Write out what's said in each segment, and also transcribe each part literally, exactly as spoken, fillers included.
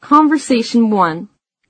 Conversation one.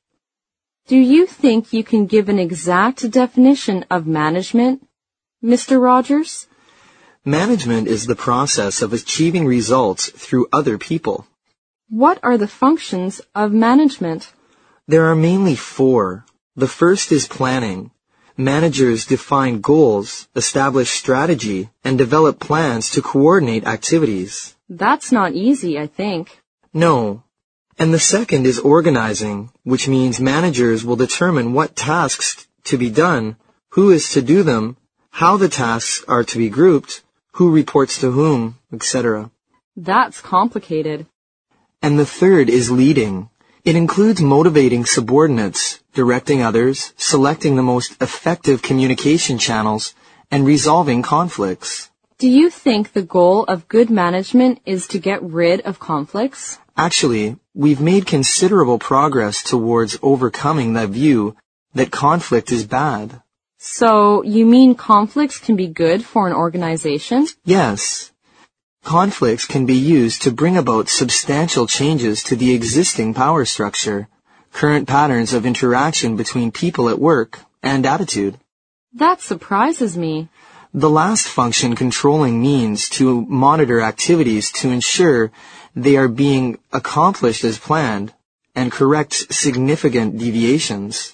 Do you think you can give an exact definition of management, Mister Rogers? Management is the process of achieving results through other people. What are the functions of management? There are mainly four. The first is planning. Managers define goals, establish strategy, and develop plans to coordinate activities. That's not easy, I think. No. And the second is organizing, which means managers will determine what tasks to be done, who is to do them, how the tasks are to be grouped, who reports to whom, et cetera. That's complicated. And the third is leading. It includes motivating subordinates, directing others, selecting the most effective communication channels, and resolving conflicts. Do you think the goal of good management is to get rid of conflicts? Actually, we've made considerable progress towards overcoming the view that conflict is bad. So, you mean conflicts can be good for an organization? Yes. Conflicts can be used to bring about substantial changes to the existing power structure, current patterns of interaction between people at work, and attitude. That surprises me. The last function controlling means to monitor activities to ensure they are being accomplished as planned and correct significant deviations.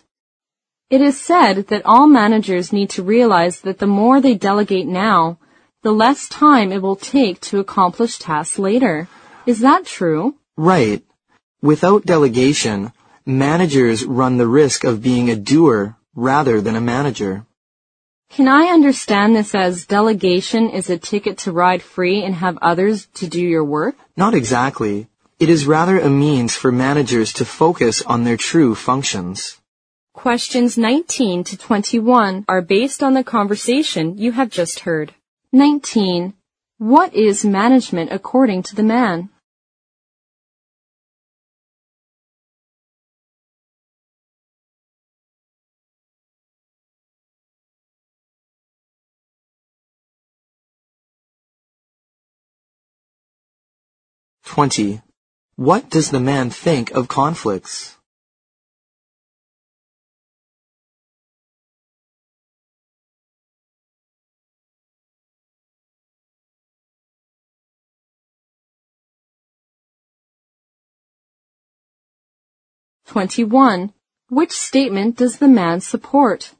It is said that all managers need to realize that the more they delegate now, the less time it will take to accomplish tasks later. Is that true? Right. Without delegation, managers run the risk of being a doer rather than a manager. Can I understand this as delegation is a ticket to ride free and have others to do your work? Not exactly. It is rather a means for managers to focus on their true functions. Questions nineteen to twenty-one are based on the conversation you have just heard. nineteen. What is management according to the man? twenty. What does the man think of conflicts? twenty-one. Which statement does the man support?